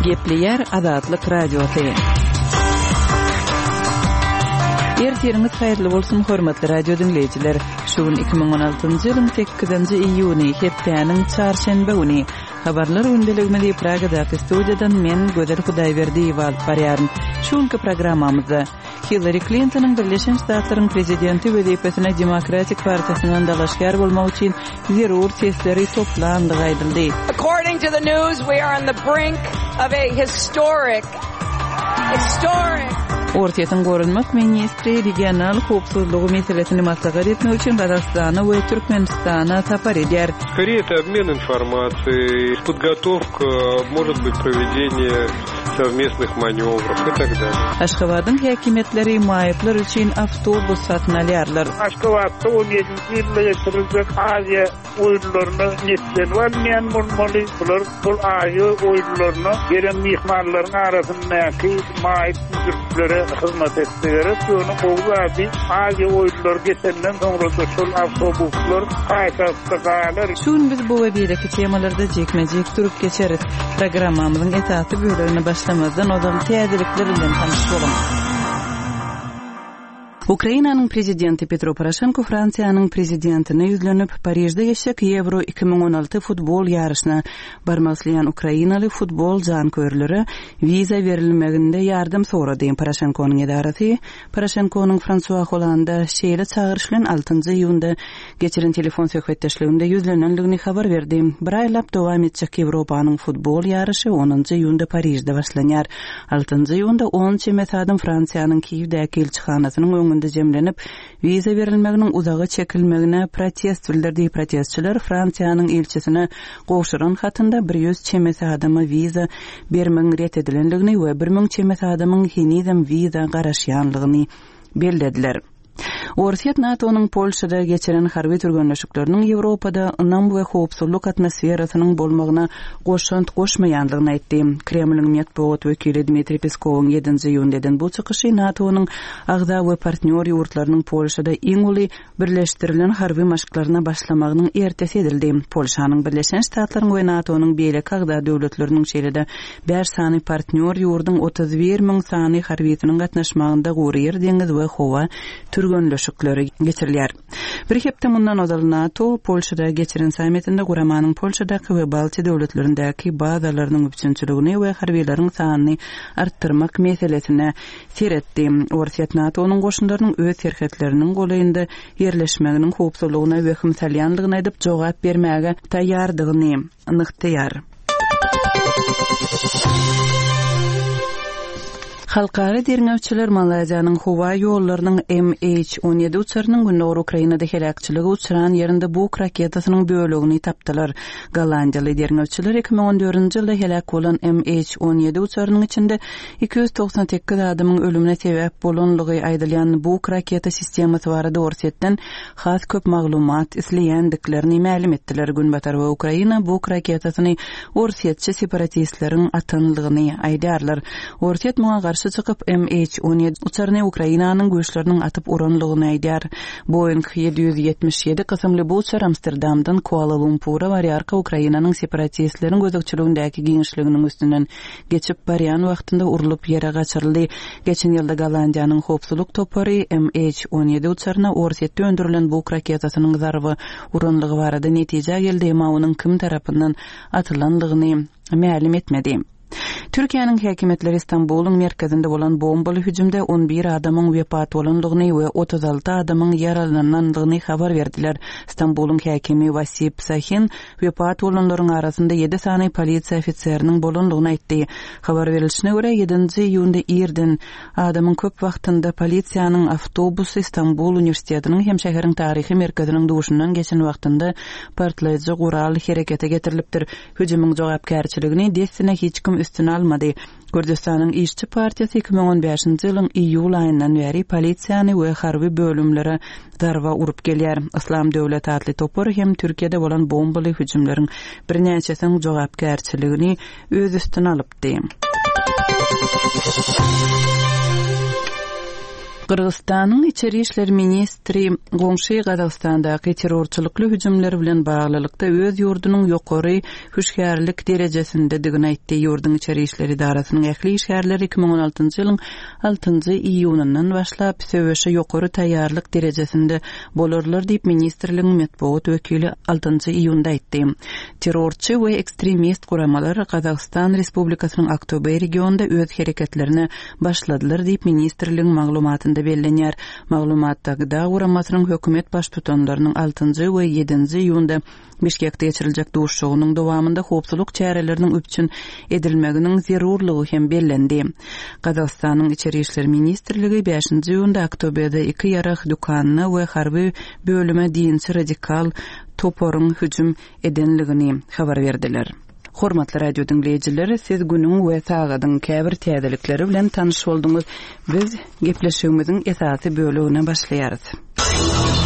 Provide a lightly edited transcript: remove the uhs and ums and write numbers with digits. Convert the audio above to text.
Gepleyer Azatlyk Radiosu. Ertiriniz hayırlı bolsun hormatly radio dinleyijiler. Şuun 2016-njy ýylyň 8-nji iýuny hepdeniň çarşembe güni habarlar gündeligini Pragadaky studiýadan men Göder Hudaýberdiýew alyp barýaryn. Şuňky programmamyzda Hillary Clinton'ın Birleşen Ştatlaryň prezidenti wezipesine Demokratik Partiýasynyň dalaşgar bolmak üçin zerur sesleri toplandygy aýdyldy. According to the news, we are on the brink of a historic Ortaýatyn görünmek ministri regional howpsuzlygy meselesini maslahat etmek üçin Kazakstana we Türkmenistana tapar edýär. Скорее это обмен информацией, подготовка, может быть, проведение совместных маневров и так далее. Aşgabatyň häkimetleri maýyplar üçin avtobus satyn alýarlar. Aşgabatda 17-nji ýylda ýetirilýän Aziýa oýunlaryny netden bilmeýän bolmaly. Bular bu Aziýa oýunlaryny gelen mehmanlaryň arasyndaky maýyp müdürlere hyzmat etdiler. Şonu gowady Aziýa oýunlary geçenden soňra şol avtobuslar gaýtaýlar. Şun biz bu we bireki temalarda jekmejek turup geçeriz. Programmamyzyň etaty bölümine başlamazdan odam täzelikler bilen tanyş bolam. Ukrainanyň prezidenti Petro Poroshenko Fransiýanyň prezidentine ýüzlenip Parijde geçek Euro 2016 futbol ýaryşyna barmaslyan Ukrainaly futbol janköýerleri wiza berilmeginde ýardym sorady. Poroshenkonyň edarasy Poroshenkonyň François Hollande şeýle çağırşylan 6-njy iýunda geçiren telefon söhbetdeşliginde ýüzlenenligini habar berdi. Bir aýlap dowam etjek Ýewropanyň futbol ýaryşy 10-njy iýunda Parijde başlanýar. 6-njy iýunda 10 çemet adam Fransiýanyň Kiýewdäki elçihanasynyň jemlenip wiza berilmeginiň uzagy çekilmegine protest bildirdi. Protestçiler Fransiýanyň elçisine gowşuran hatynda 100 çemet adama wiza bermegi ret edilenligini we 1000 çemet adamyň hinidem wiza garaşýanlygyny bellädiler. Ortaýat NATO'nyň Polşada geçiren harby türgünleşikleriniň Ýewropada ynam we howpsuzlyk atmosferasynyň bolmagyna goşant goşmaýanlygyny aýtdy. Kremliň matbuat wekili Dmitri Peskowyň 7-nji ýyldyn bu çykyşy NATO'nyň agda we partner ýurtlarynyň Polşada iň uly birleşdirilen harby maşklaryna başlamagynyň ertesi edildi. Polşanyň Birleşen Ştatlaryň we NATO'nyň beýlek agda döwletleriniň şeýlede 5 sany partner ýurdyň 31 000 sany harbiýetiniň gatnaşmagynda Gurýer deňiz we Howa türgünleşikleri geçirilýär. Bir hepde mundan odaly NATO Polşada geçiren sammitinde Guramanyň Polşadaky we Baltiýa döwletlerindäki bazalarynyň üçinçiligini we harbiýetiniň sanyny artdyrmak meselesine seretdi. Ortaýat NATO'nyň goşunlarynyň öz serhetleriniň golaýynda ýerleşmeginiň howpsuzlygyna we hymsalýanlygyna edip jogap bermäge taýýardygyny ynykdýar. Halkara derňewçiler Malaziýanyň howa ýollarynyň MH17 uçarynyň gündür Ukrainada helakçylygy uçuran ýerinde bu raketasynyň bölegini tapdylar. Gollandiýaly derňewçiler 2014-nji ýylda helak bolan MH17 uçarynyň içinde 298 adamyň ölümine sebäp bolanlygy aýdylýan bu raketa sistemasy barada orsetden has köp maglumat isleýändiklerini ma'lum etdiler. Günbatar we Ukraina bu raketasyny orsetçi separatistleriň atanlygyny aýdarlar. Orset muňa garşy çykyp MH17 uçaryny Ukrainanyň güýçleriniň atyp uranlygyny aýdýar. Boeing 777 kysymly bu uçar Amsterdamdan Kuala Lumpur'a barýarka Ukrainanyň separatistleriň gözükçiligindäki giňişliginiň üstünden geçip barýan wagtynda urulyp ýere gaçyryldy. Geçen ýylda Gollandiýanyň howpsuzlyk topary MH17 uçaryna orsetde öndürilen bu raketasynyň zarby uranlygy barada netije geldi, emma onuň kim tarapyndan atylandygyny ma'lum etmedi. Türkiýanyň häkimetleri Istanbulyň merkezinde bolan bombaly hüjümde 11 adamyň wepat bolanlygyny we 36 adamyň ýaralananlygyny habar berdiler. Istanbulyň häkimi Vasip Sahin wepat bolanlaryň arasynda 7 sany polisiýa ofitseriniň bolanlygyny aýtdy. Habar berilişine görä 7-nji iýunda ýerden adamyň köp wagtynda polisiýanyň awtobusy Istanbul Uniwersitetiniň hem şäheriň taryhy merkeziniň duşundan geçen wagtynda partlaýjy gural herekete getirilipdir. Hüjümyň jogapkärçiligini desine hiç kim üstüne almady. Kürdistanyň İşçi Partiýasy 2015-nji ýylyň iýul aýyndan beri polisiýany we harby bölümlere zarba urup gelýär. Islam döwleti adly topar hem Türkiýede bolan bombaly hüjümleriň birnäçesiň jogapkärçiligini öz üstüne alypdy. Kırgızstanyň içeri işler ministri goňşy Gazagstandaky terrorçylykly hüjümler bilen baglylykda öz ýurdunyň ýokary hüşgärlik derejesinde digini aýtdy. Ýurduň içeri işleri idarasynyň ähli işgärleri 2016-njy ýylyň 6-njy iýunundan başlap söwüşe ýokary taýýarlyk derejesinde bolarlar diýip ministrligiň medeniýet wekili 6-njy iýunda aýtdy. Terrorçy we ekstremist guramalar Gazagstan Respublikasynyň Aktober regionunda öz hereketlerini başladylar diýip ministrligiň maglumatynda bellenýär. Maglumatda guramasynyň hökümet baş tutanlarynyň 6-njy we 7-nji iýunda Bişkekde geçiriljek duşugynyň dowamında howpsuzlyk çäreleriniň üpçün edilmeginiň zerurlygy hem bellendi. Gazagstanyň içeri işler ministrligi 5-nji iýunda Aktoberda 2 ýarak dukanyna we harby bölüme dinçi radikal toporyň hüjüm edenligini habar berdiler. Hormatly radio dinleýijileri, siz günüň we sagadyň käbir täzelikleri bilen tanyş boldyňyz. Biz gepleşigimiziň esasy bölügine başlaýarys.